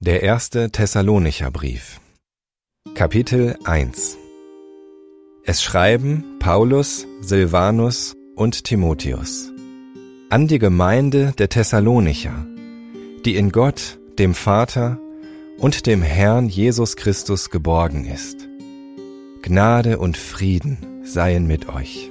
Der erste Thessalonicherbrief, Kapitel 1. Es schreiben Paulus, Silvanus und Timotheus an die Gemeinde der Thessalonicher, die in Gott, dem Vater und dem Herrn Jesus Christus geborgen ist. Gnade und Frieden seien mit euch.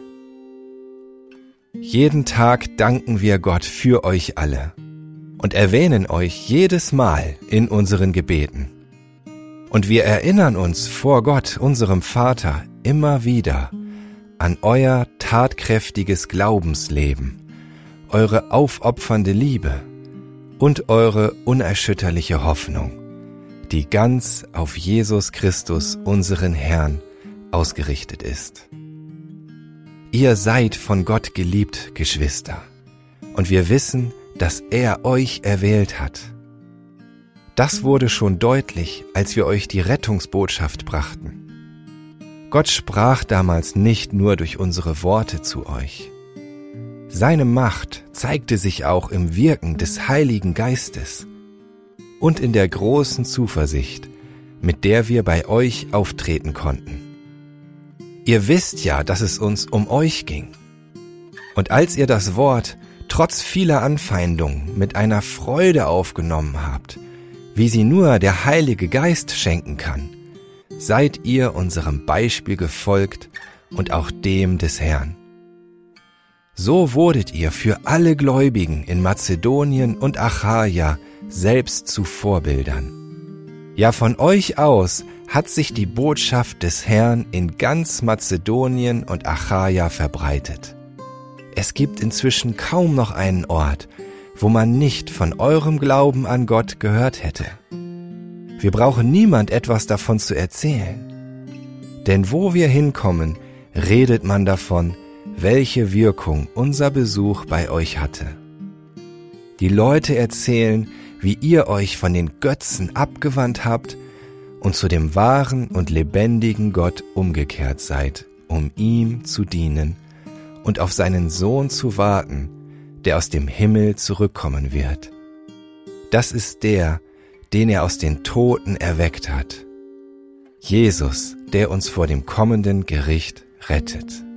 Jeden Tag danken wir Gott für euch alle und erwähnen euch jedes Mal in unseren Gebeten. Und wir erinnern uns vor Gott, unserem Vater, immer wieder an euer tatkräftiges Glaubensleben, eure aufopfernde Liebe und eure unerschütterliche Hoffnung, die ganz auf Jesus Christus, unseren Herrn, ausgerichtet ist. Ihr seid von Gott geliebt, Geschwister, und wir wissen, dass er euch erwählt hat. Das wurde schon deutlich, als wir euch die Rettungsbotschaft brachten. Gott sprach damals nicht nur durch unsere Worte zu euch. Seine Macht zeigte sich auch im Wirken des Heiligen Geistes und in der großen Zuversicht, mit der wir bei euch auftreten konnten. Ihr wisst ja, dass es uns um euch ging. Und als ihr das Wort trotz vieler Anfeindungen mit einer Freude aufgenommen habt, wie sie nur der Heilige Geist schenken kann, seid ihr unserem Beispiel gefolgt und auch dem des Herrn. So wurdet ihr für alle Gläubigen in Mazedonien und Achaia selbst zu Vorbildern. Ja, von euch aus hat sich die Botschaft des Herrn in ganz Mazedonien und Achaia verbreitet. Es gibt inzwischen kaum noch einen Ort, wo man nicht von eurem Glauben an Gott gehört hätte. Wir brauchen niemand etwas davon zu erzählen. Denn wo wir hinkommen, redet man davon, welche Wirkung unser Besuch bei euch hatte. Die Leute erzählen, wie ihr euch von den Götzen abgewandt habt und zu dem wahren und lebendigen Gott umgekehrt seid, um ihm zu dienen und auf seinen Sohn zu warten, der aus dem Himmel zurückkommen wird. Das ist der, den er aus den Toten erweckt hat. Jesus, der uns vor dem kommenden Gericht rettet.